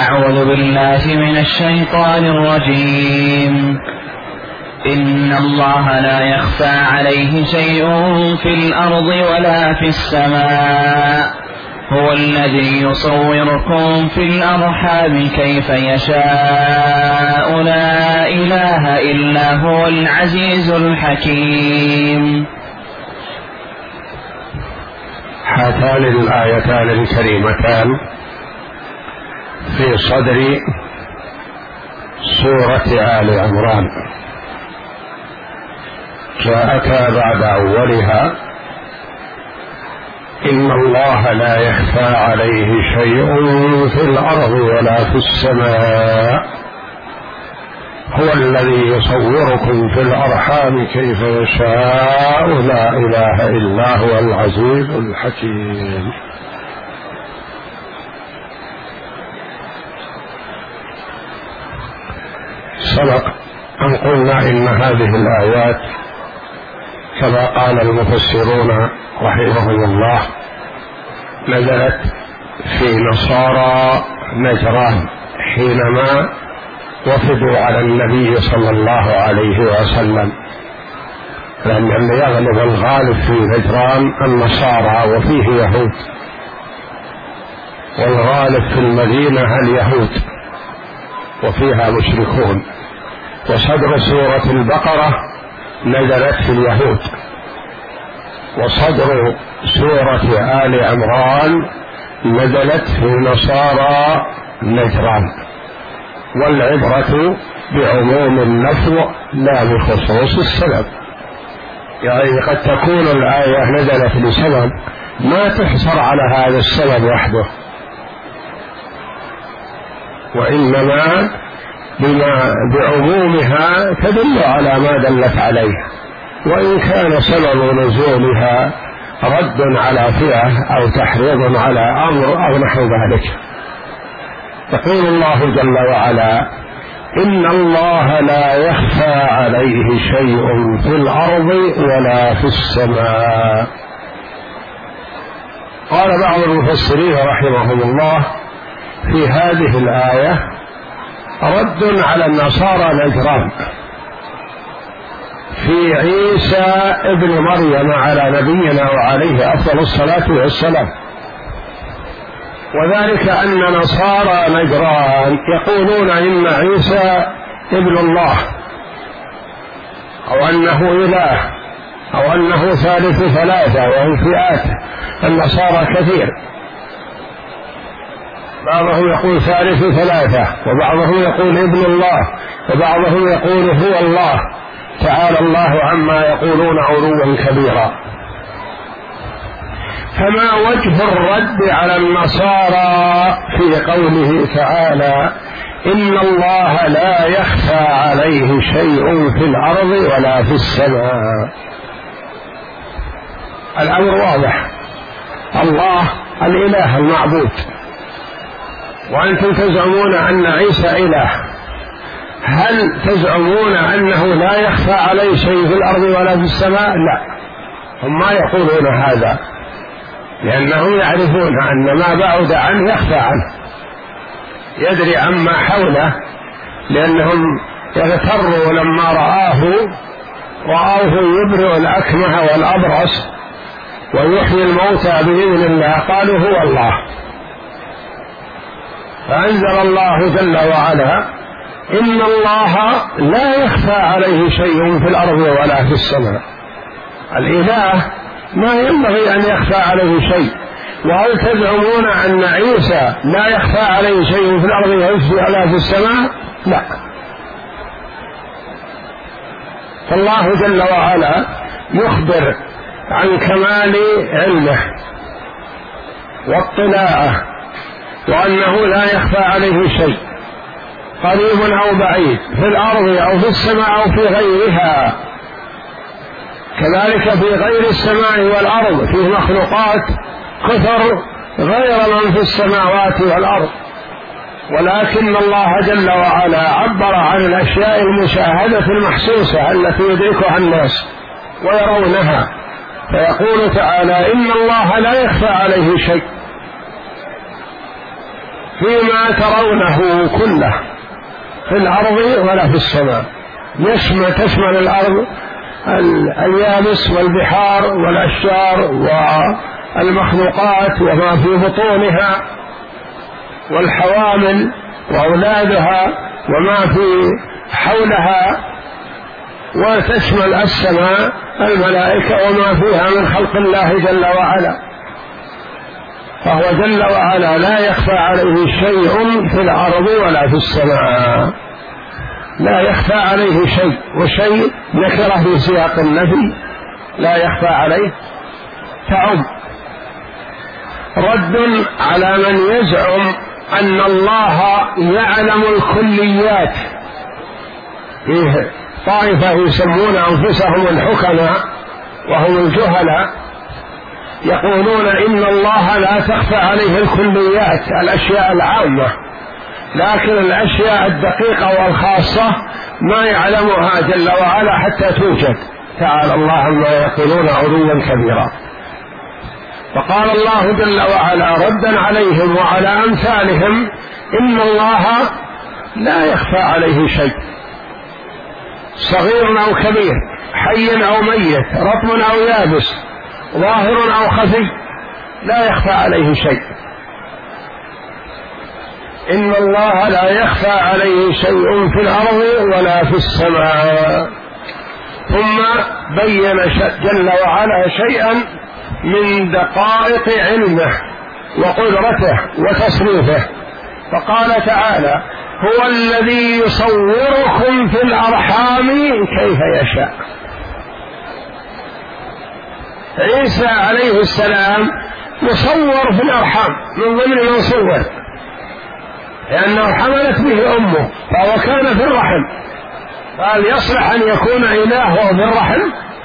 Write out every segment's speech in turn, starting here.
أعوذ بالله من الشيطان الرجيم. إن الله لا يخفى عليه شيء في الأرض ولا في السماء، هو الذي يصوركم في الأرحام كيف يشاء، لا إله إلا هو العزيز الحكيم. هاتان الآيتان الكريمتان في صدر سورة آل عمران جاءتا بعد أولها: إن الله لا يخفى عليه شيء في الأرض ولا في السماء، هو الذي يصوركم في الأرحام كيف يشاء، لا إله إلا هو العزيز الحكيم. سبق أن قلنا إن هذه الآيات كما قال المفسرون رحمهم الله نزلت في نصارى نجران حينما وفدوا على النبي صلى الله عليه وسلم، لأن يغلب الغالب في نجران النصارى وفيه يهود، والغالب في المدينة اليهود وفيها مشركون. وصدر سورة البقرة نزلت في اليهود، وصدر سورة آل عمران نزلت في نصارى نجران، والعبرة بعموم اللفظ لا بخصوص السبب. يعني قد تكون الآية نزلت لسبب ما تحصر على هذا السبب وحده، وإنما بعمومها تدل على ما دلت عليه، وإن كان سبب نزولها رد على فئة أو تحريض على أمر أو نحو ذلك. يقول الله جل وعلا: إن الله لا يخفى عليه شيء في الأرض ولا في السماء. قال بعض المفسرين رحمهم الله في هذه الآية رد على النصارى نجران في عيسى ابن مريم على نبينا وعليه أفضل الصلاة والسلام، وذلك أن نصارى نجران يقولون إن عيسى ابن الله، أو أنه إله، أو أنه ثالث ثلاثة، وهم فئات النصارى كثير، بعضهم يقول ثالث ثلاثة، وبعضهم يقول ابن الله، وبعضهم يقول هو الله، تعالى الله عما يقولون علوا كبيرا. فما وجه الرد على النصارى في قوله تعالى: إن الله لا يخفى عليه شيء في الأرض ولا في السماء؟ الأمر واضح، الله الإله المعبود، وأنتم تزعمون أن عيسى إله، هل تزعمون أنه لا يخفى عليه شيء في الأرض ولا في السماء؟ لا، هم ما يقولون هذا، لأنهم يعرفون أن ما بعد عنه يخفى عنه، يدري عما حوله، لأنهم يغتروا لما رآه يبرئ الأكمه والأبرص ويحيي الموتى بإذن الله، قالوا هو الله. فأنزل الله جل وعلا: إن الله لا يخفى عليه شيء في الأرض ولا في السماء. الإله ما ينبغي أن يخفى عليه شيء. وهل تزعمون أن عيسى لا يخفى عليه شيء في الأرض ولا في السماء؟ لا. فالله جل وعلا يخبر عن كمال علمه واطلاعه، وأنه لا يخفى عليه شيء قريب أو بعيد في الأرض أو في السماء أو في غيرها. كذلك في غير السماء والأرض فيه مخلوقات كثر غير من في السماوات والأرض، ولكن الله جل وعلا عبر عن الأشياء المشاهدة المحسوسة التي يدركها الناس ويرونها، فيقول تعالى: إن الله لا يخفى عليه شيء. فيما ترونه كله في الأرض ولا في السماء. تشمل الأرض اليابس والبحار والأشجار والمخلوقات وما في بطونها والحوامل وأولادها وما في حولها، وتشمل السماء الملائكة وما فيها من خلق الله جل وعلا. فهو جل وعلا لا يخفى عليه شيء في الأرض ولا في السماء، لا يخفى عليه شيء، وشيء نكره في سياق النفي، لا يخفى عليه تعم. رد على من يزعم أن الله يعلم الكليات. فيه طائفة يسمون أنفسهم الحكماء وهم الجهلاء، يقولون إن الله لا تخفى عليه الكليات، الأشياء العامة، لكن الأشياء الدقيقة والخاصة ما يعلمها جل وعلا حتى توجد. تعالى الله عما يقولون علوا كبيرا. فقال الله جل وعلا ردا عليهم وعلى أمثالهم: إن الله لا يخفى عليه شيء، صغير أو كبير، حي أو ميت، رطب أو يابس، ظاهر أو خفي، لا يخفى عليه شيء. إن الله لا يخفى عليه شيء في الأرض ولا في السماء. ثم بين جل وعلا شيئا من دقائق علمه وقدرته وتصريفه، فقال تعالى: هو الذي يصوركم في الأرحام كيف يشاء. عيسى عليه السلام مصور في الأرحام، من ضمن من صور، لأنه حملت به أمه فهو كان في الرحم، قال يصلح أن يكون إله وهو في الرحم؟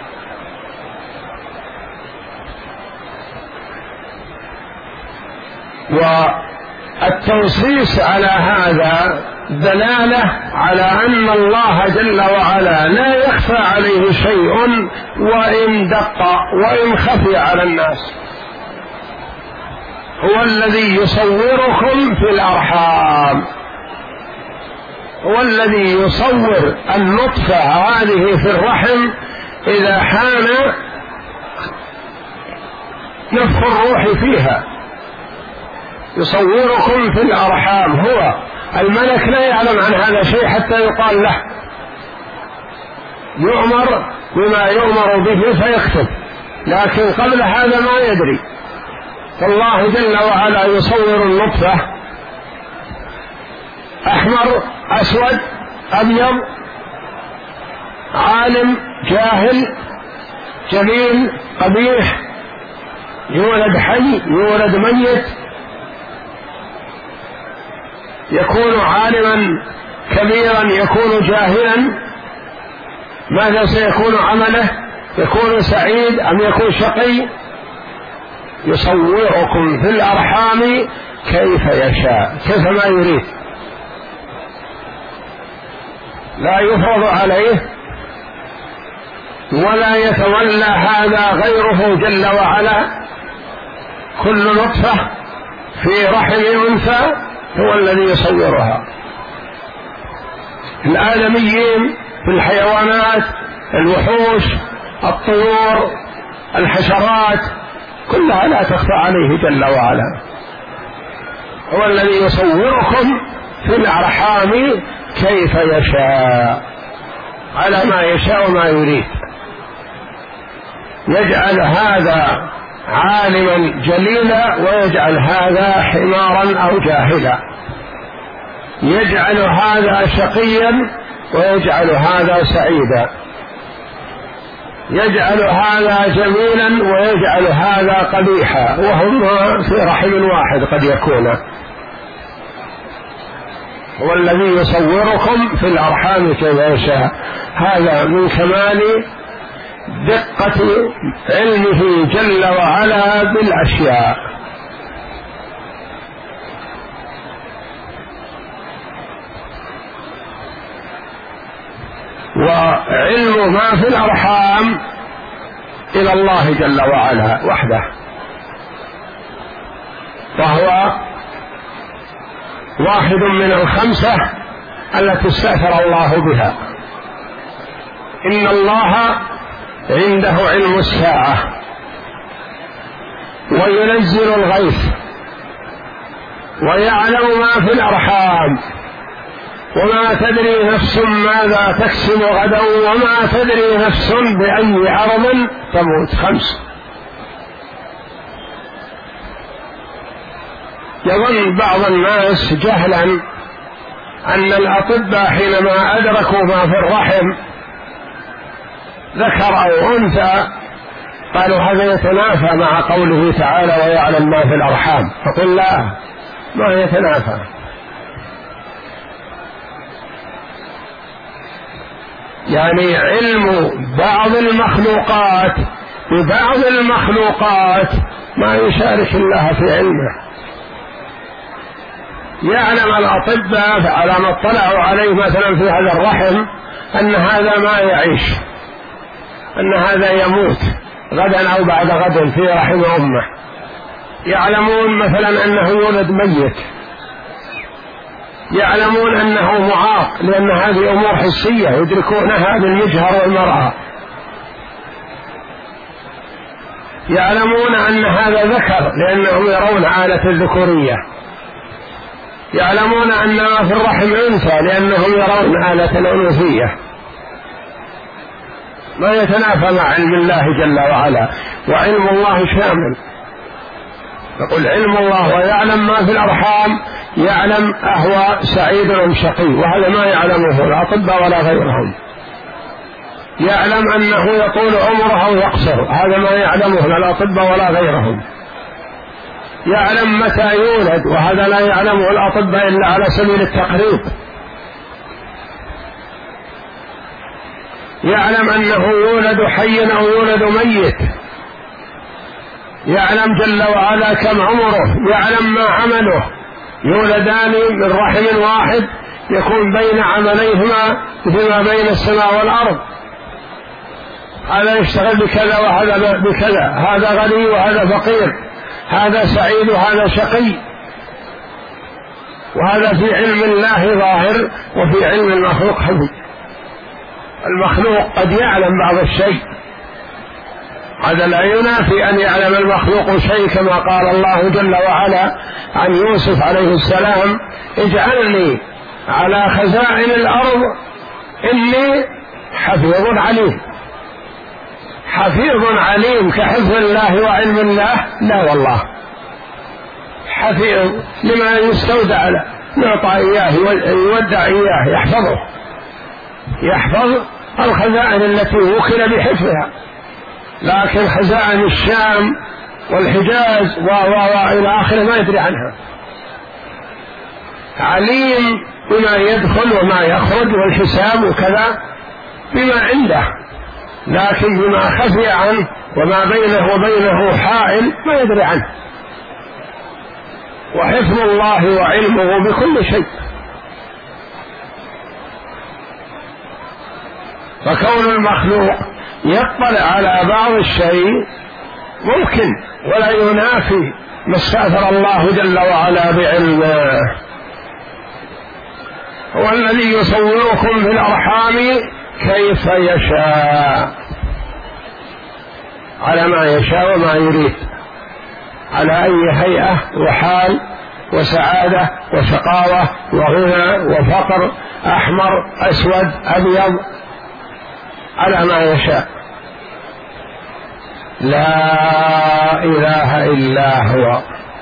والتنصيص على هذا دلالة على أن الله جل وعلا لا يخفى عليه شيء وإن دق وإن خفي على الناس. هو الذي يصوركم في الأرحام، هو الذي يصور النطفة هذه في الرحم إذا حان نفخ الروح فيها، يصوركم في الأرحام. هو الملك لا يعلم عن هذا شيء حتى يقال له، يؤمر بما يؤمر به فيكتب، لكن قبل هذا ما يدري. فالله جل وعلا يصور النطفة أحمر أسود أبيض، عالم جاهل جميل قبيح، يولد حي يولد ميت، يكون عالما كبيرا يكون جاهلا، ماذا سيكون عمله؟ يكون سعيد أم يكون شقي؟ يصوركم في الأرحام كيف يشاء، كيف ما يريد، لا يفرض عليه ولا يتولى هذا غيره جل وعلا. كل نطفة في رحم أنثى هو الذي يصورها. الآدميين في الحيوانات، الوحوش، الطيور، الحشرات، كلها لا تخفى عليه جل وعلا. هو الذي يصوركم في الأرحام كيف يشاء، على ما يشاء وما يريد. يجعل هذا عالما جليلا ويجعل هذا حمارا أو جاهلا، يجعل هذا شقيا ويجعل هذا سعيدا، يجعل هذا جميلا ويجعل هذا قبيحا، وهم في رحم واحد قد يكون. هو الذي يصوركم في الأرحام كيف يشاء. هذا من كمال دقة علمه جل وعلا بالأشياء. وعلم ما في الأرحام إلى الله جل وعلا وحده، وهو واحد من الخمسة التي استأثر الله بها. إن الله عنده علم الساعة وينزل الغيث ويعلم ما في الأرحام وما تدري نفس ماذا تكسب غدا وما تدري نفس بأي أرض تموت. 5. يظن بعض الناس جهلا أن الأطباء حينما أدركوا ما في الرحم ذكر أو أنثى قالوا هذا يتنافى مع قوله تعالى ويعلم ما في الأرحام، فقل لا، ما يتنافى. يعني علم بعض المخلوقات ببعض المخلوقات ما يشارك الله في علمه. يعلم الأطباء على ما اطلعوا عليه مثلا في هذا الرحم أن هذا ما يعيش، أن هذا يموت غدا أو بعد غد في رحم أمه. يعلمون مثلا أنه يولد ميت، يعلمون أنه معاق لأن هذه أمور حسية يدركونها بالمجهر والمرأة. يعلمون أن هذا ذكر لأنهم يرون آلة الذكورية. يعلمون أن ما في الرحم أنثى لأنهم يرون آلة الأنوثية. ما يتنافى مع علم الله جل وعلا، وعلم الله شامل. يقول علم الله ويعلم ما في الأرحام، يعلم أهو سعيد أم شقي، وهذا ما يعلمه الأطباء ولا غيرهم. يعلم أنه يطول عمره أو يقصر، هذا ما يعلمه الأطباء ولا غيرهم. يعلم متى يولد، وهذا لا يعلمه الأطباء إلا على سبيل التقريب. يعلم أنه يولد حيا أو يولد ميت، يعلم جل وعلا كم عمره، يعلم ما عمله. يولدان من رحم واحد يكون بين عمليهما فيما بين السماء والأرض، هذا يشتغل بكذا وهذا بكذا، هذا غني وهذا فقير، هذا سعيد وهذا شقي. وهذا في علم الله ظاهر وفي علم المخلوق خفي. المخلوق قد يعلم بعض الشيء، هذا لا ينافي أن يعلم المخلوق شيء، كما قال الله جل وعلا عن يوسف عليه السلام: اجعلني على خزائن الأرض إني حفيظ عليم. حفيظ عليم كحفظ الله وعلم الله؟ لا والله. حفيظ لما يستودع له، نعطى إياه يودع إياه، يحفظه، يحفظ الخزائن التي وكل بحفظها. لكن خزائن الشام والحجاز وإلى آخره ما يدري عنها. عليم بما يدخل وما يخرج والحساب وكذا بما عنده، لكن بما خفي عنه وما بينه وبينه حائل ما يدري عنه. وحفظ الله وعلمه بكل شيء. فكون المخلوق يطلع على بعض الشيء ممكن ولا ينافي ما استأثر الله جل وعلا بعلمه. هو الذي يصوركم في الأرحام كيف يشاء، على ما يشاء وما يريد، على أي هيئة وحال وسعادة وشقاوة وغنى وفقر، أحمر أسود أبيض، على ما يشاء. لا إله إلا هو،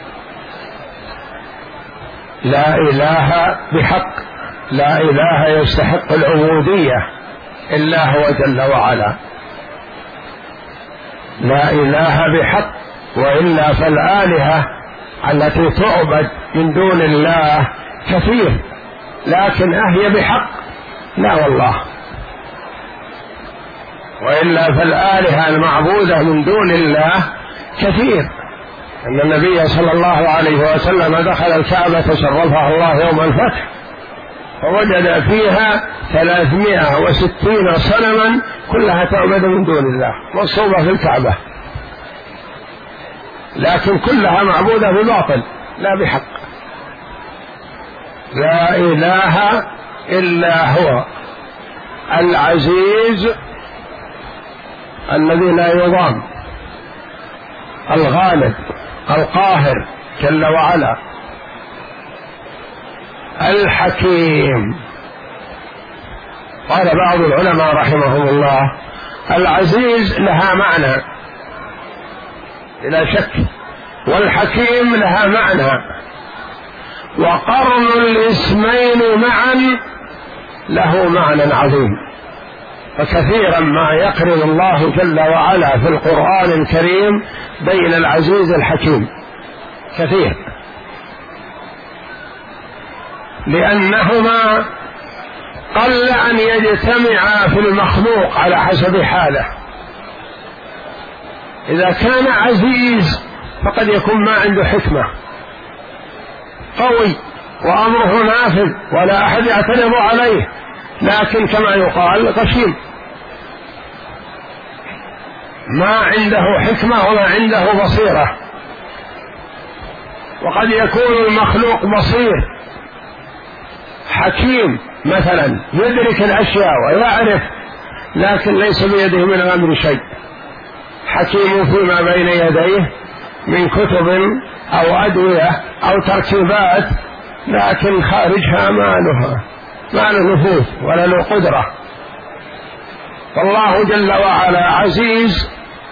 لا إله بحق، لا إله يستحق العبودية إلا هو جل وعلا. لا إله بحق، وإلا فالآلهة التي تعبد من دون الله كثير، لكن أهي بحق؟ لا والله. وإلا فالآلهة المعبودة من دون الله كثير. أن النبي صلى الله عليه وسلم دخل الكعبة شرفها الله يوم الفتح فوجد فيها 360 صنما كلها تعبد من دون الله مصوبة في الكعبة، لكن كلها معبودة بباطل لا بحق. لا إله إلا هو العزيز الذي لا يضام، الغالب القاهر جل وعلا، الحكيم. قال بعض العلماء رحمهم الله: العزيز لها معنى بلا شك، والحكيم لها معنى، وقرن الاسمين معا له معنى عظيم. فكثيرا ما يقرن الله جل وعلا في القرآن الكريم بين العزيز الحكيم، كثير، لأنهما قل أن يجتمعا في المخلوق على حسب حاله. إذا كان عزيز فقد يكون ما عنده حكمة، قوي وأمره نافذ ولا أحد يعترض عليه، لكن كما يقال غشيم، ما عنده حكمة وما عنده بصيرة. وقد يكون المخلوق بصير حكيم مثلا، يدرك الأشياء ويعرف، لكن ليس بيده من الأمر شيء. حكيم فيما بين يديه من كتب أو أدوية أو تركيبات، لكن خارجها ما له نفوذ ولا له قدرة. فالله جل وعلا عزيز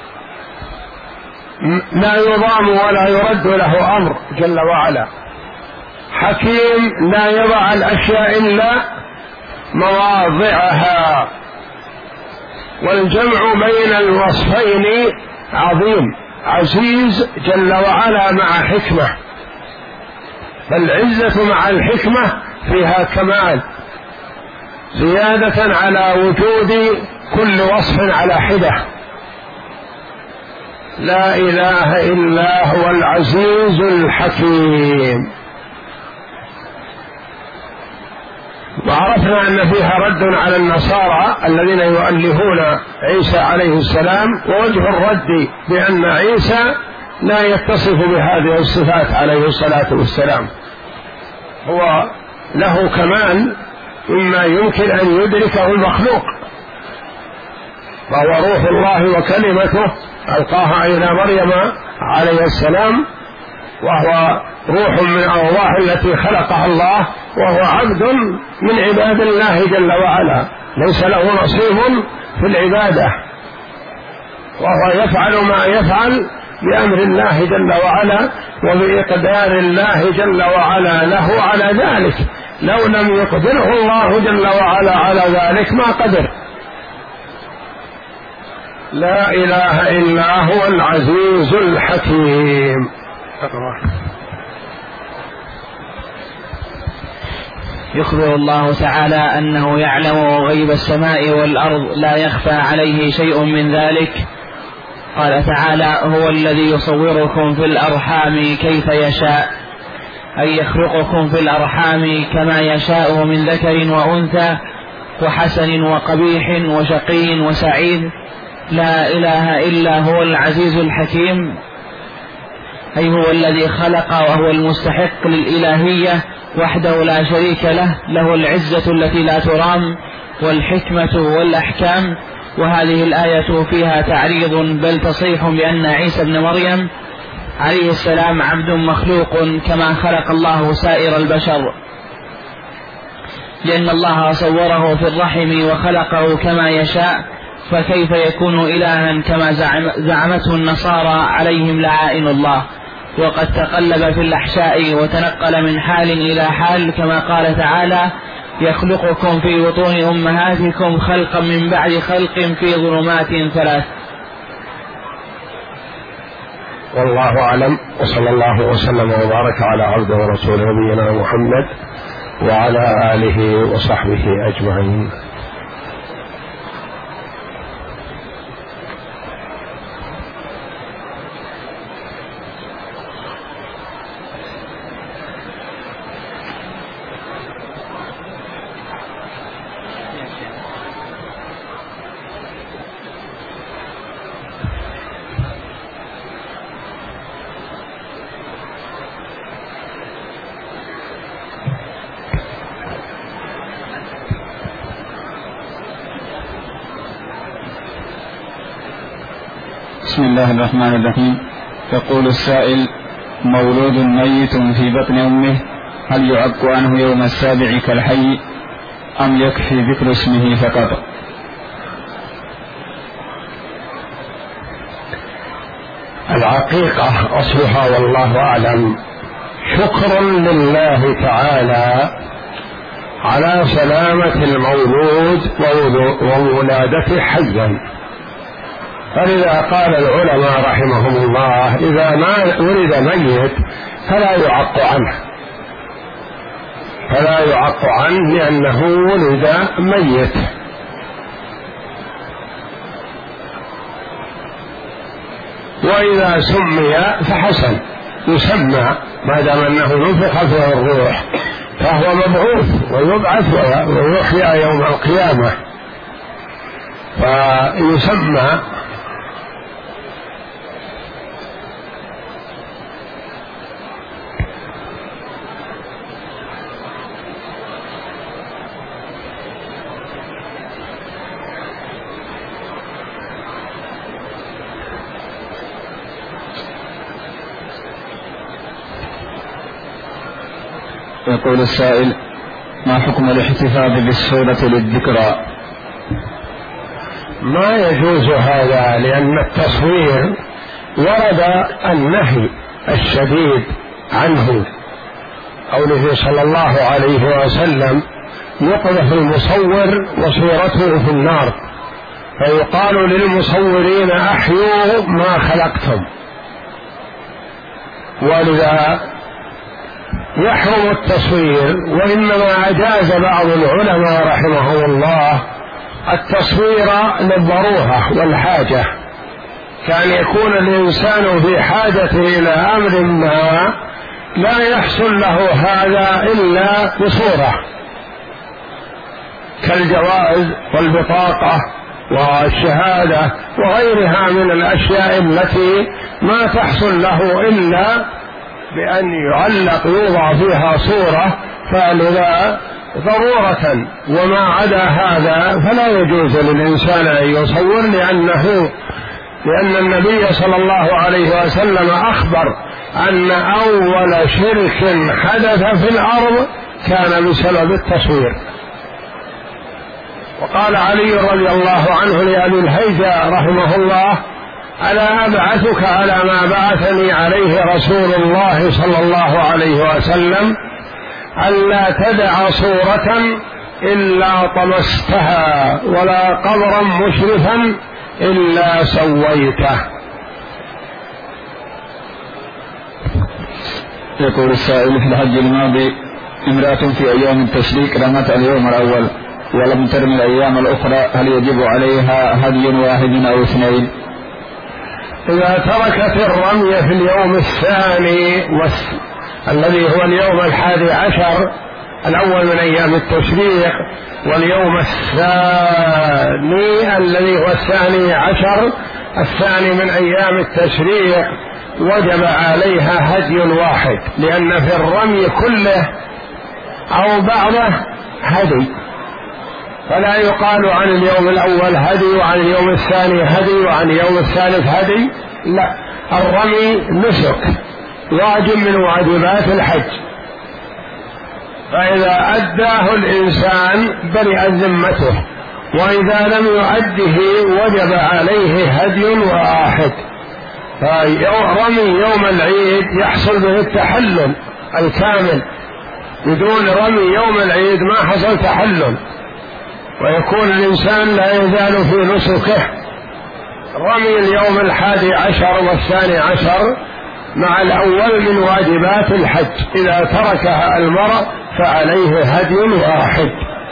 لا يضام ولا يرد له أمر جل وعلا، حكيم لا يضع الأشياء إلا مواضعها، والجمع بين الوصفين عظيم. عزيز جل وعلا مع حكمة، فالعزة مع الحكمة فيها كمال، زيادة على وجود كل وصف على حدة. لا إله إلا هو العزيز الحكيم. وعرفنا أن فيها رد على النصارى الذين يؤلهون عيسى عليه السلام، ووجه الرد بأن عيسى لا يتصف بهذه الصفات عليه الصلاة والسلام، هو له كمال مما يمكن أن يدركه المخلوق، فهو روح الله وكلمته ألقاها إلى مريم عليه السلام، وهو روح من الأرواح التي خلقها الله، وهو عبد من عباد الله جل وعلا، ليس له نصيب في العبادة، وهو يفعل ما يفعل بأمر الله جل وعلا وبإقدار الله جل وعلا له على ذلك. لو لم يقدره الله جل وعلا على ذلك ما قدر. لا إله إلا هو العزيز الحكيم. يخبر الله تعالى أنه يعلم غيب السماء والأرض لا يخفى عليه شيء من ذلك. قال تعالى: هو الذي يصوركم في الأرحام كيف يشاء، أي يخلقكم في الأرحام كما يشاء من ذكر وأنثى وحسن وقبيح وشقي وسعيد. لا إله إلا هو العزيز الحكيم، أي هو الذي خلق وهو المستحق للإلهية وحده لا شريك له، له العزة التي لا ترام والحكمة والأحكام. وهذه الآية فيها تعريض بل تصريح بأن عيسى بن مريم عليه السلام عبد مخلوق كما خلق الله سائر البشر، لأن الله صوره في الرحم وخلقه كما يشاء، فكيف يكون إلها كما زعمته النصارى عليهم لعائن الله. وقد تقلب في الأحشاء وتنقل من حال إلى حال، كما قال تعالى: يخلقكم في بطون أمهاتكم خلقا من بعد خلق في ظلمات ثلاث. والله أعلم، وصلى الله وسلم وبارك على عبده ورسوله نبينا محمد وعلى آله وصحبه أجمعين. بسم الله الرحمن الرحيم. يقول السائل: مولود ميت في بطن أمه هل يعق عنه يوم السابع كالحي أم يكفي ذكر اسمه فقط؟ العقيقة أصلها والله أعلم شكر لله تعالى على سلامة المولود وولادته حيا، فلذا قال العلماء رحمهم الله: إذا ما ولد ميت فلا يعق عنه لأنه ولد ميت. وإذا سمي فحسن، يسمى ما دام أنه نفخ فيه الروح فهو مبعوث ويبعث ويحيى يوم القيامة، فيسمى. يقول السائل: ما حكم الاحتفاظ بالصورة للذكرى؟ ما يجوز هذا، لأن التصوير ورد النهي الشديد عنه، قوله صلى الله عليه وسلم: يقذف المصور وصورته في النار، فيقال للمصورين: أحيوا ما خلقتم. ولذا يحرم التصوير، وإنما أجاز بعض العلماء رحمهم الله التصوير للضرورة والحاجة، كان يكون الإنسان في حاجة إلى أمر ما لا يحصل له هذا إلا بصورة، كالجوائز والبطاقة والشهادة وغيرها من الأشياء التي ما تحصل له إلا بأن يعلق يوضع فيها صورة، فلذا ضرورة. وما عدا هذا فلا يجوز للإنسان أن يصور، لأن النبي صلى الله عليه وسلم أخبر أن أول شرك حدث في الأرض كان بسبب التصوير. وقال علي رضي الله عنه لأبي الهيجة رحمه الله: ألا أبعثك على ما بعثني عليه رسول الله صلى الله عليه وسلم: ألا تدع صورة إلا طمستها ولا قبرا مشرفا إلا سويته. يقول السائل: في الحج الماضي امرأة في أيام التشريق رمت اليوم الأول ولم ترمي الأيام الأخرى، هل يجب عليها هدي واحد أو اثنين؟ إذا تركت الرمي في اليوم الثاني الذي هو اليوم 11 الأول من أيام التشريق، واليوم الثاني الذي هو 12 الثاني من أيام التشريق، وجب عليها هدي واحد، لأن في الرمي كله أو بعضه هدي، فلا يقال عن اليوم الأول هدي وعن اليوم الثاني هدي وعن اليوم الثالث هدي، لا، الرمي نسك واجب من واجبات الحج، فإذا أداه الإنسان برئت ذمته، وإذا لم يؤده وجب عليه هدي واحد. فرمي يوم العيد يحصل به التحلل الكامل، بدون رمي يوم العيد ما حصل تحلل، ويكون الإنسان لا يزال في نسكه. رمي اليوم 11 و12 مع الأول من واجبات الحج، إذا تركها المرء فعليه هدي واحد.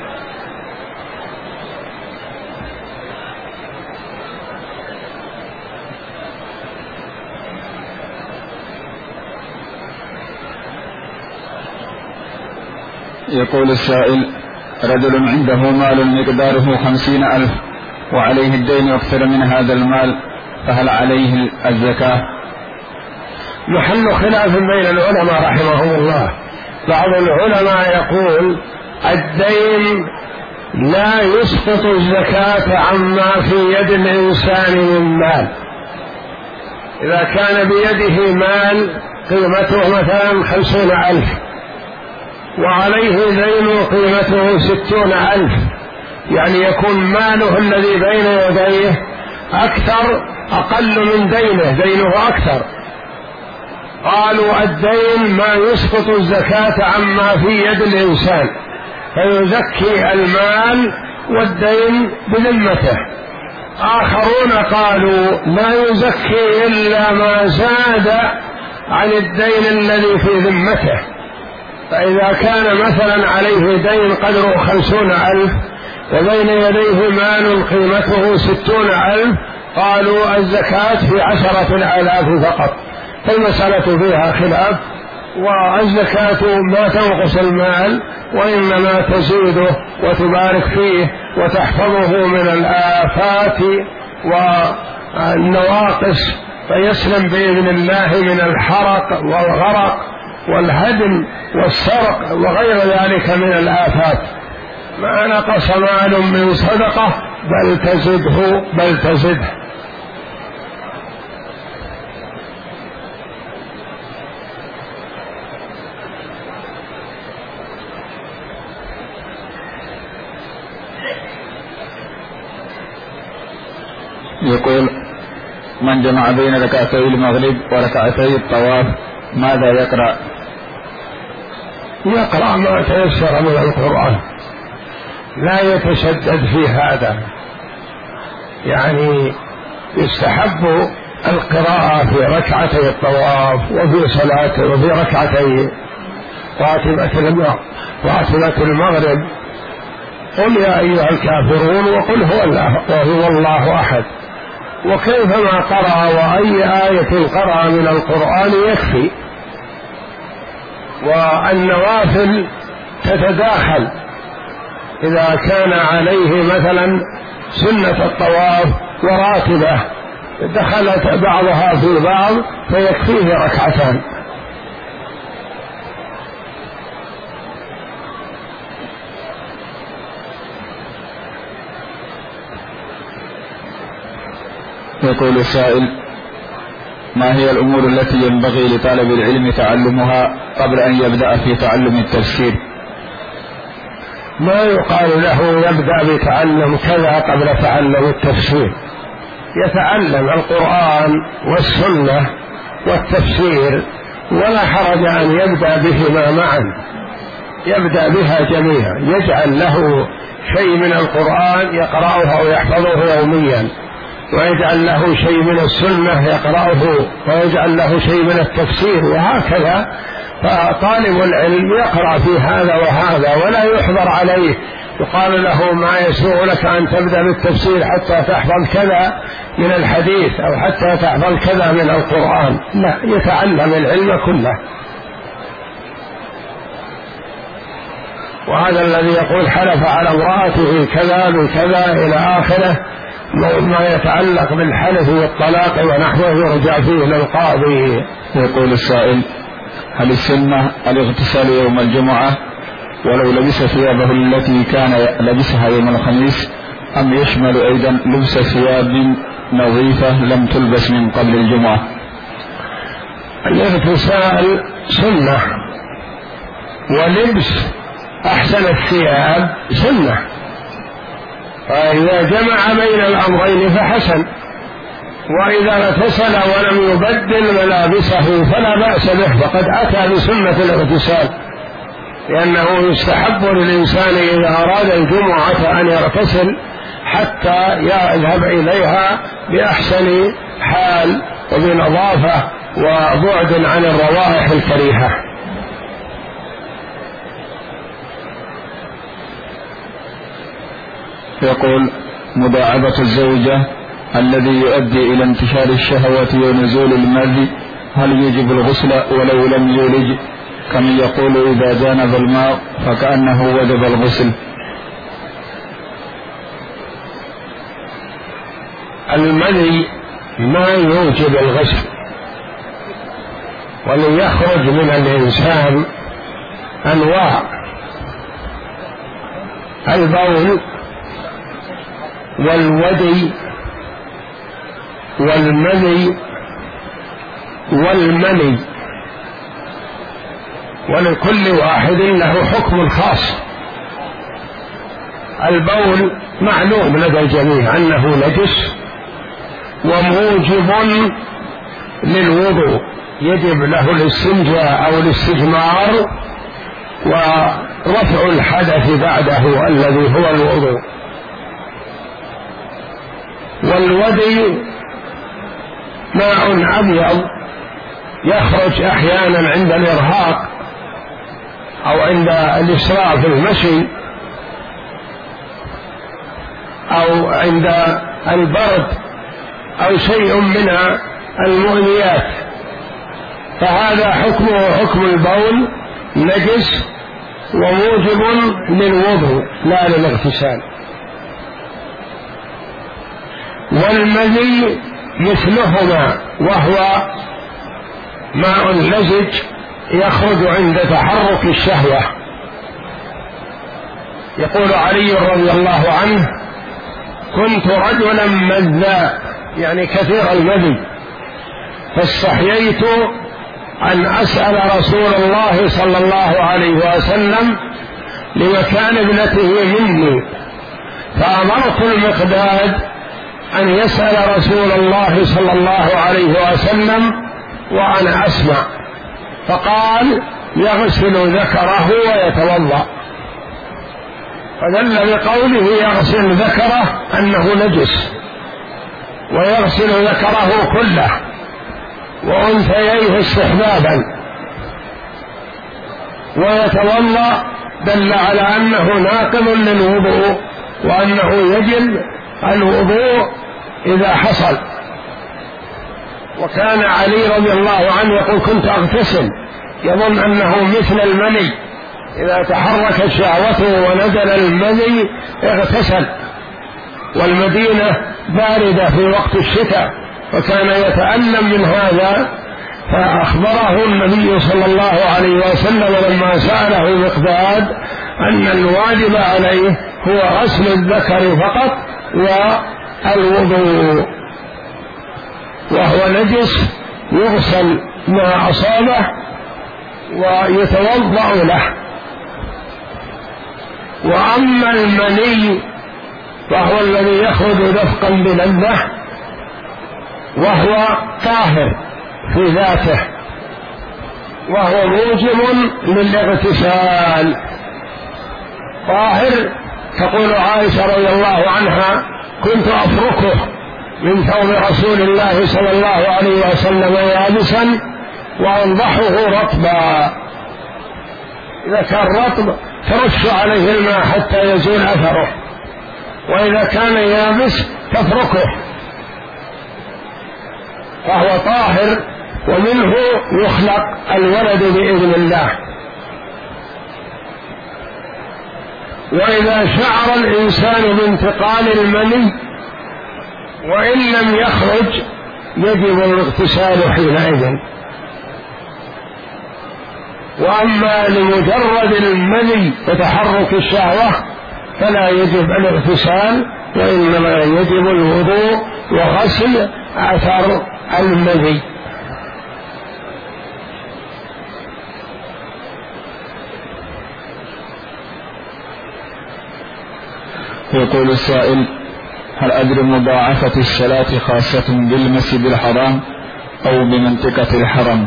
يقول السائل: رجل عنده مال مقداره 50,000 وعليه الدين أكثر من هذا المال، فهل عليه الزكاة؟ محل خلاف بين العلماء رحمهم الله. بعض العلماء يقول الدين لا يسقط الزكاة عما في يد الإنسان من مال، إذا كان بيده مال قيمته مثلا 50,000 وعليه دين قيمته 60,000، يعني يكون ماله الذي بين يديه أقل من دينه أكثر. قالوا الدين ما يسقط الزكاة عما في يد الإنسان، فيزكي المال والدين بذمته. آخرون قالوا لا يزكي إلا ما زاد عن الدين الذي في ذمته، فإذا كان مثلا عليه دين قدره 50,000 وبين يديه مال قيمته 60,000، قالوا الزكاة في 10,000 فقط. فالمسألة فيها خلاف، والزكاة ما تنقص المال وإنما تزيده وتبارك فيه وتحفظه من الآفات والنواقص، فيسلم بإذن الله من الحرق والغرق والهدم والسرق وغير ذلك من الآفات. ما نقص مال من صدقة بل تزده. يقول: من جمع بين ركعتي المغرب وركعتي الطواف ماذا يقرأ؟ يقرأ ما تيسر من القرآن، لا يتشدد في هذا، يعني يستحب القراءة في ركعتي الطواف وفي صلاة وفي ركعتي راتبة المغرب قل يا أيها الكافرون وقل هو الله أحد، وكيفما قرأ وأي آية قرأ من القرآن يكفي. والنوافل تتداخل، إذا كان عليه مثلا سنة الطواف وراتبة دخلت بعضها في بعض فيكفيه ركعتان. يقول السائل: ما هي الأمور التي ينبغي لطالب العلم تعلمها قبل أن يبدأ في تعلم التفسير؟ ما يقال له يبدأ بتعلم كذا قبل تعلم التفسير، يتعلم القرآن والسنة والتفسير، ولا حرج أن يبدأ بهما معا، يبدأ بها جميعا، يجعل له شيء من القرآن يقرأه أو يحفظه يوميا، ويجعل له شيء من السنة يقرأه، ويجعل له شيء من التفسير، وهكذا. فطالب العلم يقرأ في هذا وهذا ولا يحضر عليه، يقال له ما يسوغ لك أن تبدأ بالتفسير حتى تحفظ كذا من الحديث أو حتى تحفظ كذا من القرآن، لا، يتعلم العلم كله. وهذا الذي يقول حلف على امرأته كذا بكذا إلى آخره ما يتعلق بالحلف والطلاق ونحوه يرجع فيه للقاضي. يقول السائل: هل السنة الاغتسال يوم الجمعة ولو لبس ثيابه التي كان لبسها يوم الخميس، أم يشمل أيضا لبس ثياب نظيفة لم تلبس من قبل الجمعة؟ الاغتسال سنة، ولبس أحسن الثياب سنة، فإذا جمع بين الأمرين فحسن، وإذا اغتسل ولم يبدل ملابسه فلا بأس به، فقد أتى بسنة الاغتسال، لأنه يستحب للإنسان إذا أراد الجمعة أن يغتسل حتى يذهب إليها بأحسن حال وبنظافة وبعد عن الروائح الكريهة. يقول: مداعبة الزوجة الذي يؤدي إلى انتشار الشهوة ونزول المذي، هل يجب الغسل ولو لم يولج؟ كمن يقول إذا جانب الماء فكأنه وجب الغسل. المذي ما يوجب الغسل، وليخرج من الإنسان أنواع: البول والودي والمذي والمني، ولكل واحد له حكم خاص. البول معلوم لدى الجميع أنه نجس وموجب للوضوء، يجب له الاستنجاء أو الاستجمار ورفع الحدث بعده الذي هو الوضوء. والودي ماء أبيض يخرج أحيانا عند الإرهاق أو عند الإسراع في المشي أو عند البرد أو شيء من المؤذيات، فهذا حكمه حكم البول، نجس وموجب للوضوء لا للاغتسال. والمذي مثلهما، وهو ماء لزج يخرج عند تحرك الشهوة. يقول علي رضي الله عنه: كنت رجلا مذاء، يعني كثير المذي، فاستحييت أن أسأل رسول الله صلى الله عليه وسلم لمكان ابنته مني، فأمرت المقداد أن يسأل رسول الله صلى الله عليه وسلم وأنا أسمع، فقال: يغسل ذكره ويتوضأ، فدل بقوله يغسل ذكره أنه نجس، ويغسل ذكره كله وأنثييه استحبابا، ويتوضأ دل على أنه ناقض للوضوء، وأنه يجب الوضوء إذا حصل. وكان علي رضي الله عنه يقول: كنت أغتسل، يظن أنه مثل المني، إذا تحركت شهوته ونزل المني اغتسل. والمدينة باردة في وقت الشتاء، فكان يتألم من هذا، فأخبره النبي صلى الله عليه وسلم لما سأله مقداد أن الواجب عليه هو غسل الذكر فقط والوضوء، وهو نجس يغسل ما أصابه ويتوضأ له. وأما المني فهو الذي يخرج دفقا بلذة، وهو طاهر في ذاته، وهو موجب للاغتسال. طاهر، تقول عائشة رضي الله عنها: كنت أفركه من ثوب رسول الله صلى الله عليه وسلم يابسا وأنضحه رطبا، إذا كان رطب ترش عليه الماء حتى يزول أثره، وإذا كان يابس تتركه، فهو طاهر، ومنه يخلق الولد بإذن الله. وإذا شعر الإنسان بانتقال المني وإن لم يخرج يجب الاغتسال حينئذ. وأما لمجرد المني وتحرك الشهوة فلا يجب الاغتسال، وإنما يجب الوضوء وغسل أثر المني. يقول السائل: هل أدري مضاعفة الصلاة خاصة بالمسجد الحرام أو بمنطقة الحرم؟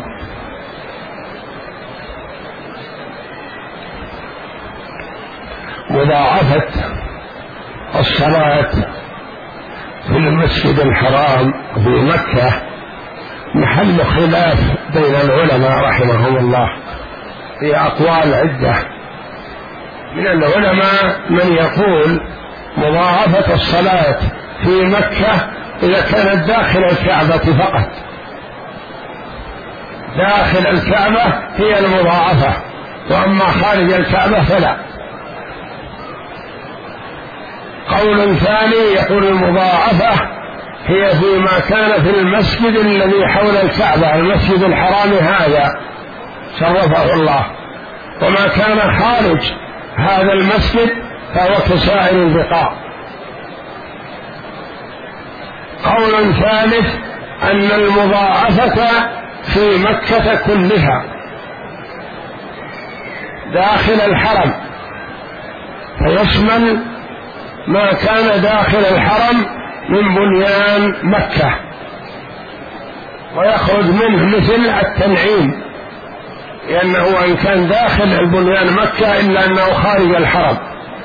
مضاعفة الصلاة في المسجد الحرام في مكة محل خلاف بين العلماء رحمهم الله، في أقوال عدة. من العلماء من يقول مضاعفة الصلاة في مكة إذا كانت داخل الكعبة فقط، داخل الكعبة هي المضاعفة، وأما خارج الكعبة فلا. قول ثاني يقول المضاعفة هي فيما كان في المسجد الذي حول الكعبة، المسجد الحرام هذا شرفه الله، وما كان خارج هذا المسجد فهو كسائر البقاع. قول ثالث أن المضاعفة في مكة كلها داخل الحرم، فيشمل ما كان داخل الحرم من بنيان مكة، ويخرج منه مثل التنعيم، لأنه وإن كان داخل البنيان مكة إلا أنه خارج الحرم.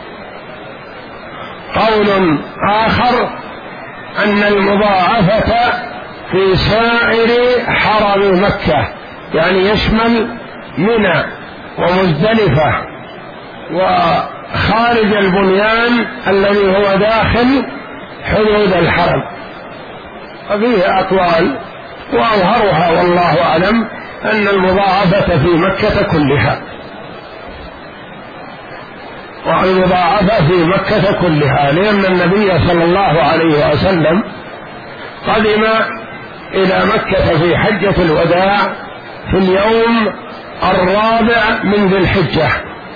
قول آخر أن المضاعفة في سائر حرم مكة، يعني يشمل منى ومزدلفة وخارج البنيان الذي هو داخل حدود الحرم. وفيه أقوال، وأظهرها والله أعلم أن المضاعفة في مكة كلها، والمضاعفة في مكة كلها، لأن النبي صلى الله عليه وسلم قدم إلى مكة في حجة الوداع في اليوم 4 من ذي الحجة،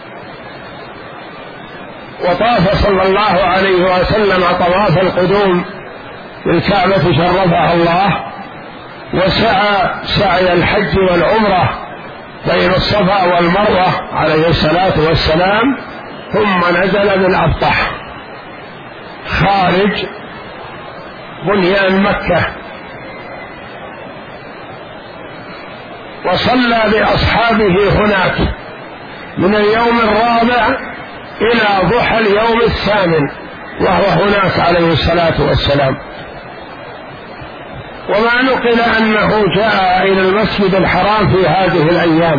وطاف صلى الله عليه وسلم طواف القدوم بالكعبة شرفها الله، وسعى سعي الحج والعمرة بين الصفا والمروة عليه الصلاة والسلام، ثم نزل بالأبطح خارج بنيان مكة، وصلى بأصحابه هناك من اليوم 4 إلى ضحى اليوم 8 وهو هناك عليه الصلاة والسلام. وما نقل أنه جاء إلى المسجد الحرام في هذه الأيام،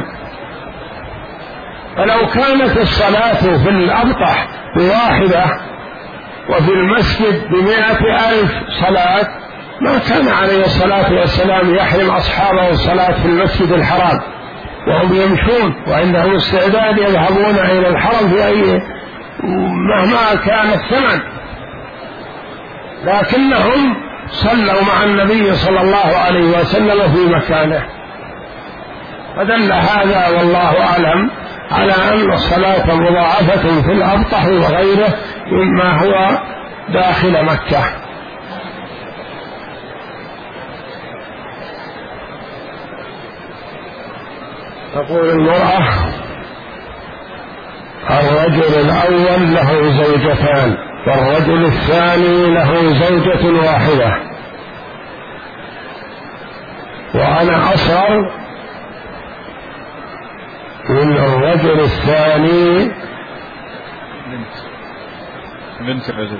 فلو كانت الصلاة في الأبطح ب1 وفي المسجد ب100,000 صلاة ما كان عليه الصلاة والسلام يحرم أصحابه الصلاة في المسجد الحرام وهم يمشون وعندهم استعداد يذهبون إلى الحرم في أي مهما كان الثمن، لكنهم صلوا مع النبي صلى الله عليه وسلم في مكانه. فدل هذا والله أعلم على أن الصلاة مضاعفة في الأبطح وغيره مما هو داخل مكة. تقول المرأة: الرجل الأول له زوجتان والرجل الثاني له زوجة واحدة، وأنا أصغر من الرجل الثاني. بنت الرجل.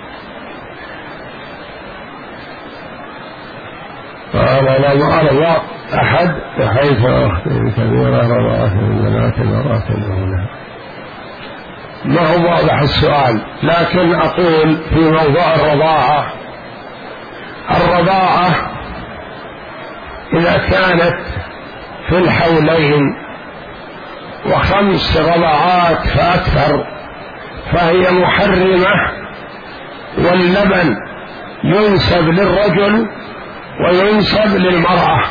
فأنا لم أرضى أحد بحيث أختي كبيرة رضعت من بنات المرأة الأولى. ما هو واضح السؤال، لكن أقول في موضوع الرضاعة إذا كانت في الحولين و5 رضعات فأكثر فهي محرمة، واللبن ينسب للرجل وينسب للمرأة،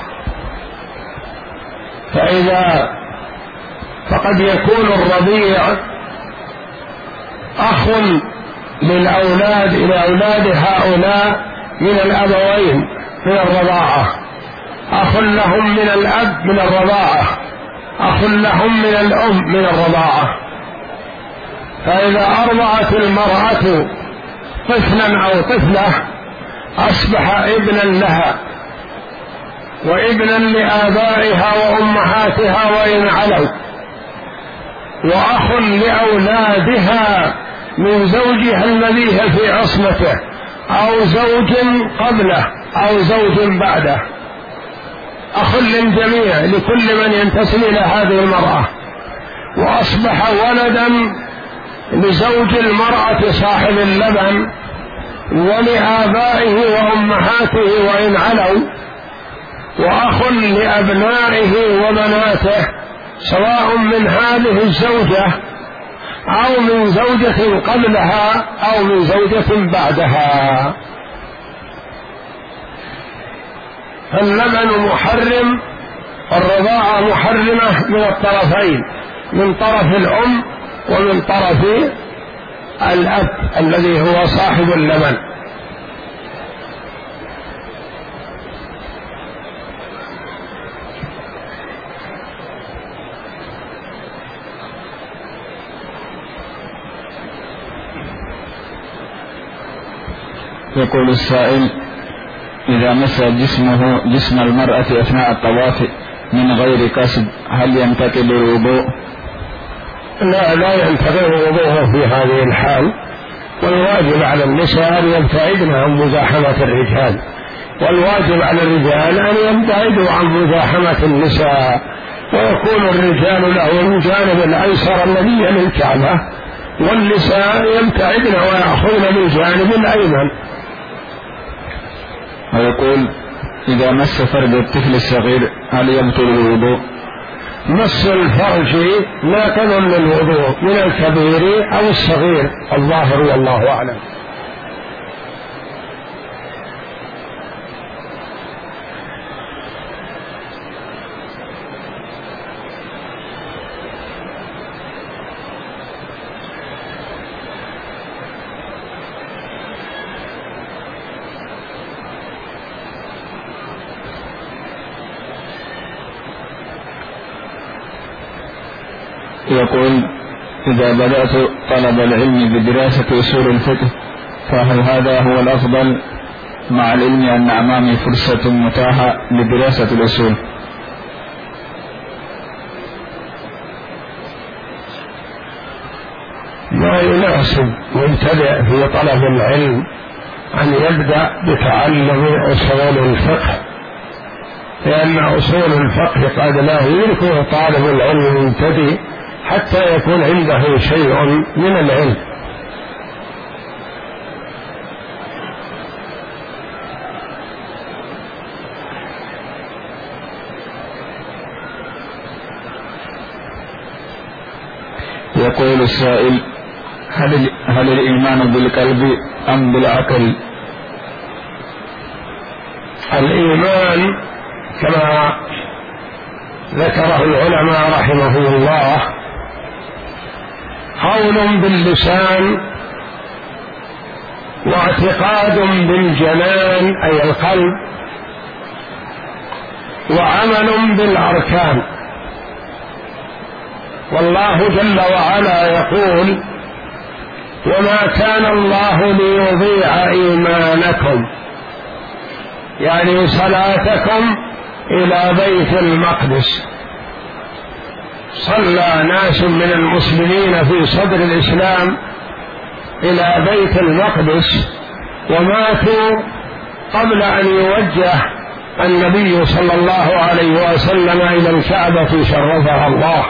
فقد يكون الرضيع أخ للأولاد إلى أولاد هؤلاء من الأبوين من الرضاعة، أخ لهم من الأب من الرضاعة، أخ لهم من الأم من الرضاعة. فإذا أرضعت المرأة طفلا أو طفلة أصبح ابنا لها وابنا لآبائها وأمهاتها وإن علوا، وأخ لأولادها من زوجها الذي هي في عصمته أو زوج قبله أو زوج بعده، أخ للجميع لكل من ينتسب إلى هذه المرأة، وأصبح ولدا لزوج المرأة صاحب اللبن ولآبائه وأمهاته وإن علوا، وأخ لأبنائه وبناته سواء من هذه الزوجة أو من زوجة قبلها أو من زوجة بعدها. فاللبن محرم، الرضاعة محرمة من الطرفين، من طرف الأم ومن طرف الأب الذي هو صاحب اللبن. يقول السائل: إذا مس جسم المرأة أثناء الطواف من غير قصد هل ينتقض الوضوء؟ لا ينتقض وضوءه في هذه الحال، والواجب على النساء أن يبتعدن عن مزاحمة الرجال، والواجب على الرجال أن يبتعدوا عن مزاحمة النساء، ويكون الرجال لهم الجانب الأيسر الذي يلي الكعبة، والنساء يبتعدن ويأخذن بالجانب الأيمن. ويقول: إذا مس فرج الطفل الصغير هل يبطل الوضوء؟ مس الفرج ناقض للوضوء من الكبير أو الصغير، الظاهر والله أعلم. يقول: إذا بدأت طلب العلم بدراسة أصول الفقه فهل هذا هو الأفضل مع العلم أن أمامي فرصة متاحة لدراسة الأصول؟ ما يناسب مبتدئ في طلب العلم أن يبدأ بتعلم أصول الفقه، لأن أصول الفقه قد لا يدركه طالب العلم المبتدئ حتى يكون عنده شيء من العلم. يقول السائل: هل الإيمان بالقلب أم بالعقل؟ الإيمان كما ذكره العلماء رحمهم الله قول باللسان، واعتقاد بالجنان أي القلب، وعمل بالأركان. والله جل وعلا يقول: وما كان الله ليضيع إيمانكم، يعني صلاتكم إلى بيت المقدس. صلى ناس من المسلمين في صدر الإسلام إلى بيت المقدس وماتوا قبل أن يوجه النبي صلى الله عليه وسلم إلى الكعبة شرفها الله.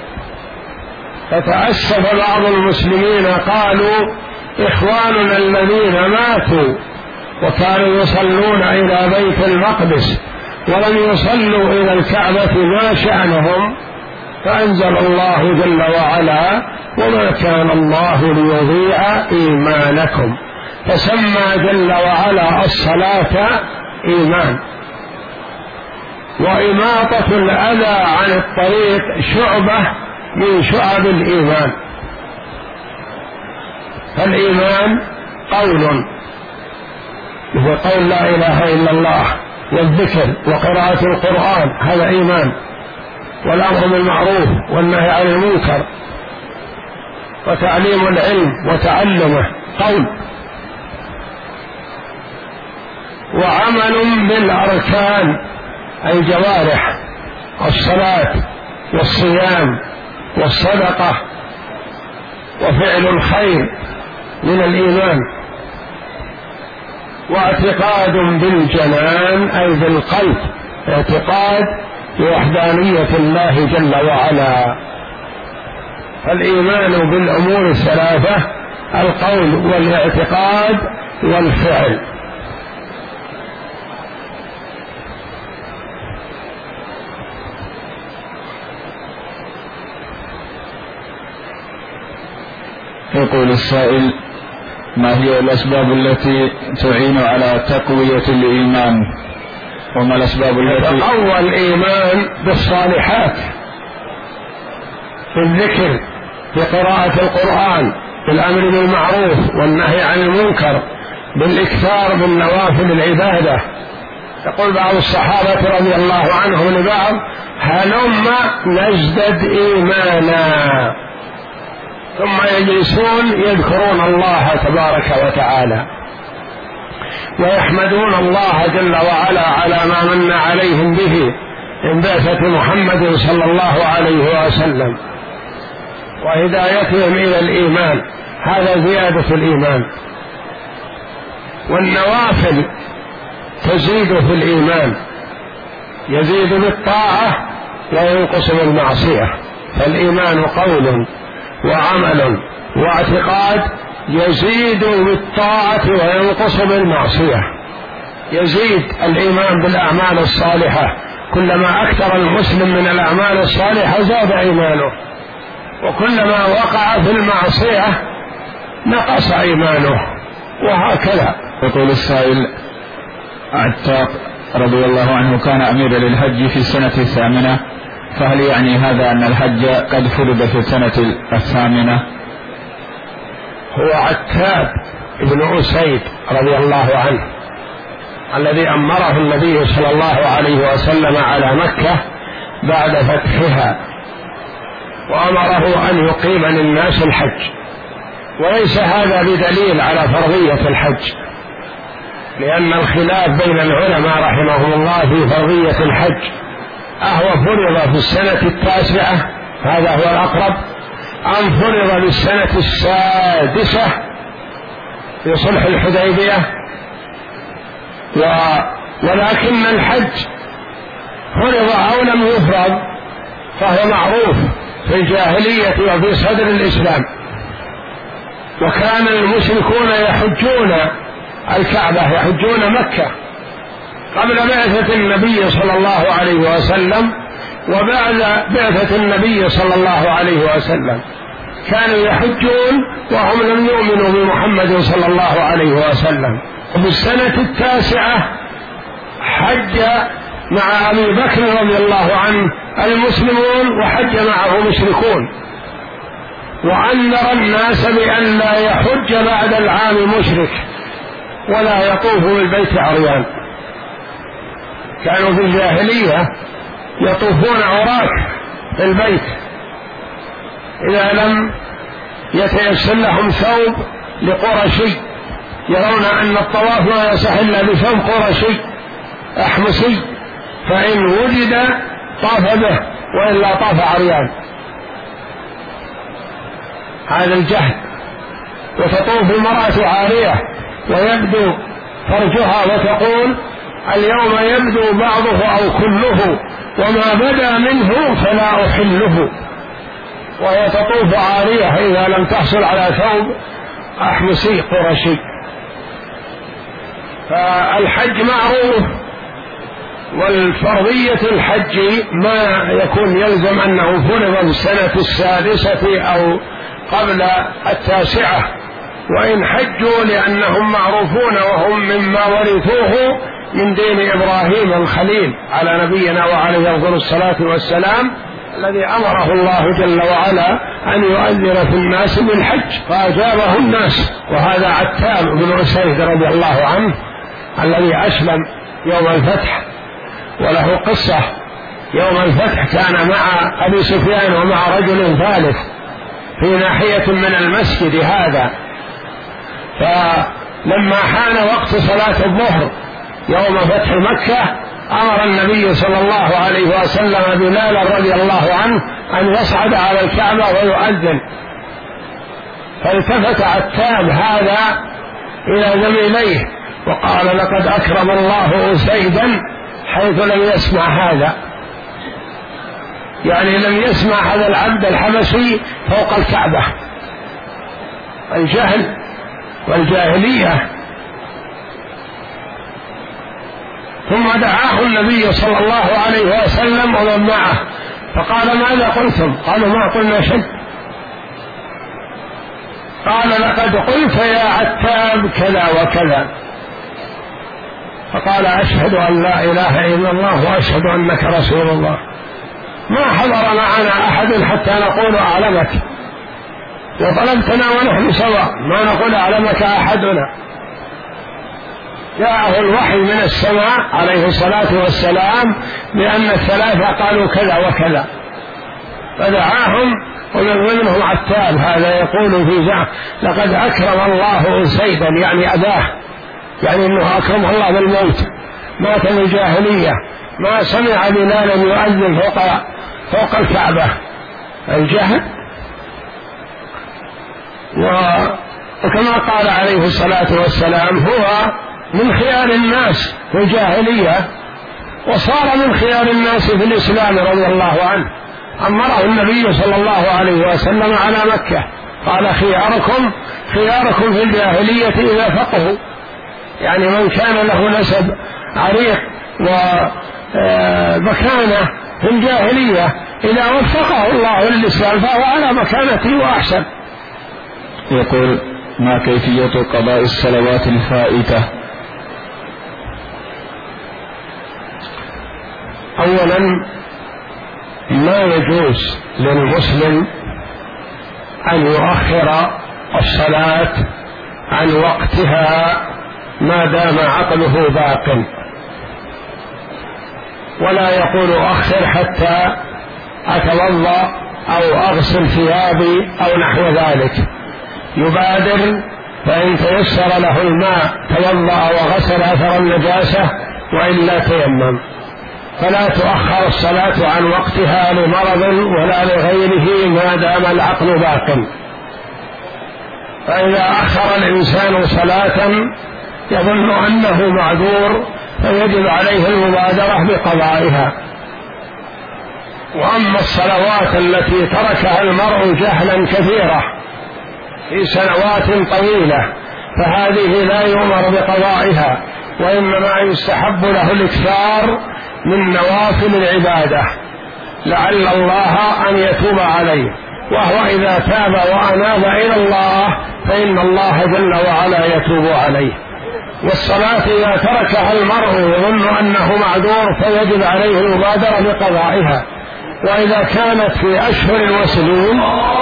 فتأسف بعض المسلمين قالوا: إخواننا الذين ماتوا وكانوا يصلون إلى بيت المقدس ولم يصلوا إلى الكعبة ما شأنهم؟ فأنزل الله جل وعلا: وما كان الله ليضيع إيمانكم، فسمى جل وعلا الصلاة إيمان. وإماطة الأذى عن الطريق شعبة من شعب الإيمان. فالإيمان قول، مثل قول لا إله إلا الله، والذكر وقراءة القرآن، هذا إيمان، والأمر بالمعروف والنهي عن المنكر وتعليم العلم وتعلمه قول. وعمل بالأركان أي جوارح، الصلاة والصيام والصدقة وفعل الخير من الإيمان. واعتقاد بالجنان أي بالقلب، اعتقاد بوحدانية الله جل وعلا. فالإيمان بالأمور الثلاثة: القول والاعتقاد والفعل. يقول السائل: ما هي الأسباب التي تعين على تقوية الإيمان؟ وما الأسباب التي يتقوى الإيمان بالصالحات، بالذكر، بقراءة القرآن، بالأمر بالمعروف والنهي عن المنكر، بالإكثار من نوافل العبادة. يقول بعض الصحابة رضي الله عنهم لبعض: هلم نزدد إيمانا، ثم يجلسون يذكرون الله تبارك وتعالى. ويحمدون الله جل وعلا على ما من عليهم به من بعثة محمد صلى الله عليه وسلم وهدايتهم إلى الإيمان، هذا زيادة الإيمان. والنوافل تزيد في الإيمان، يزيد بالطاعة وينقص بالمعصية، فالإيمان قول وعمل واعتقاد، يزيد بالطاعة وينقص بالمعصية. يزيد الإيمان بالأعمال الصالحة، كلما أكثر المسلم من الأعمال الصالحة زاد إيمانه، وكلما وقع في المعصية نقص إيمانه، وهكذا. يقول السائل: عتاق رضي الله عنه كان أميرا للحج في السنة 8، فهل يعني هذا أن الحج قد فرض في السنة 8؟ هو عتاب بن أسيد رضي الله عنه الذي أمره النبي صلى الله عليه وسلم على مكة بعد فتحها، وأمره أن يقيم للناس الحج، وليس هذا بدليل على فرضية الحج، لأن الخلاف بين العلماء رحمهم الله في فرضية الحج، أهو فرض في السنة 9 هذا هو الأقرب، أم فرض بالسنة 6 في صلح الحديبية؟ ولكن الحج فرض أو لم يفرض فهو معروف في الجاهلية وفي صدر الإسلام، وكان المشركون يحجون الكعبة، يحجون مكة قبل بعثة النبي صلى الله عليه وسلم، وبعد بعثة النبي صلى الله عليه وسلم كانوا يحجون وهم لم يؤمنوا بمحمد صلى الله عليه وسلم. وفي السنة 9 حج مع أبي بكر رضي الله عنه المسلمون، وحج معه مشركون، وأنذر الناس بأن لا يحج بعد العام مشرك ولا يطوف بالبيت عريان. كانوا في الجاهلية يطوفون عراة في البيت إذا لم يتيسر لهم ثوب لقرشي، يرون أن الطواف لا يصح إلا بثوب قرشي أحمسي، فإن وجد طاف به وإلا طاف عريان. هذا الجهل. وتطوف المرأة عارية ويبدو فرجها وتقول: اليوم يبدو بعضه أو كله، وما بدا منه فلا أحله. وهي تطوف عارية إذا لم تحصل على ثوب أحمسي قرشي. فالحج معروف، والفرضية الحج ما يكون يلزم أنه فرض في السنة 6 أو قبل 9، وإن حجوا لأنهم معروفون وهم مما ورثوه من دين إبراهيم الخليل على نبينا وعليه أفضل الصلاة والسلام، الذي أمره الله جل وعلا أن يؤذن في الناس بالحج فأجابه الناس. وهذا عتاب بن أسيد رضي الله عنه الذي أسلم يوم الفتح، وله قصة. يوم الفتح كان مع أبي سفيان ومع رجل ثالث في ناحية من المسجد هذا، فلما حان وقت صلاة الظهر يوم فتح مكة أمر النبي صلى الله عليه وسلم بلال رضي الله عنه أن يصعد على الكعبة ويؤذن، فالتفت عتاب هذا إلى زميليه وقال: لقد أكرم الله أسيدا حيث لم يسمع هذا، يعني لم يسمع هذا العبد الحبشي فوق الكعبة. الجهل والجاهلية. ثم دعاه النبي صلى الله عليه وسلم ومن معه فقال: ماذا قلتم؟ قالوا: ما قلنا شيء. قال: لقد قلت يا عتاب كذا وكذا. فقال: أشهد أن لا إله إلا الله وأشهد أنك رسول الله. ما حضر معنا أحد حتى نقول أعلمك، وطلبتنا ونحن سواء ما نقول أعلمك أحدنا. جاءه الوحي من السماء عليه الصلاة والسلام بأن الثلاثة قالوا كذا وكذا، فدعاهم ومن ضمنهم عتاب هذا يقول في زعم: لقد أكرم الله أسيدا، يعني أباه يعني أنه أكرمه الله بالموت، مات في الجاهلية، ما سمع بلالا يؤذن فوق الكعبة، الجهل. وكما قال عليه الصلاة والسلام هو من خيار الناس في الجاهلية وصار من خيار الناس في الإسلام رضي الله عنه. أمره النبي صلى الله عليه وسلم على مكة، قال خياركم في الجاهلية إذا فقهوا، يعني من كان له نسب عريق ومكانة في الجاهلية إذا وفقه الله للإسلام فهو على مكانته وأحسن. يقول: ما كيفية قضاء الصلوات الفائتة؟ أولا ما يجوز للمسلم أن يؤخر الصلاة عن وقتها ما دام عقله باق، ولا يقول أخر حتى أتوضأ أو أغسل ثيابي أو نحو ذلك، يبادر، فإن تيسر له الماء توضأ وغسل أثر النجاسة وإلا تيمم. فلا تؤخر الصلاة عن وقتها لمرض ولا لغيره ما دام العقل باق. فإذا أخر الإنسان صلاة يظن أنه معذور فيجب عليه المبادرة بقضائها. وأما الصلوات التي تركها المرء جهلا كثيرة في سنوات طويلة فهذه لا يؤمر بقضائها، وإنما يستحب له الإكثار من نوافل العبادة لعل الله أن يتوب عليه، وهو إذا تاب وأناب إلى الله فإن الله جل وعلا يتوب عليه. والصلاة إذا تركها المرء يظن أنه معذور فيجب عليه المبادرة بقضائها. وإذا كانت في أشهر وسنين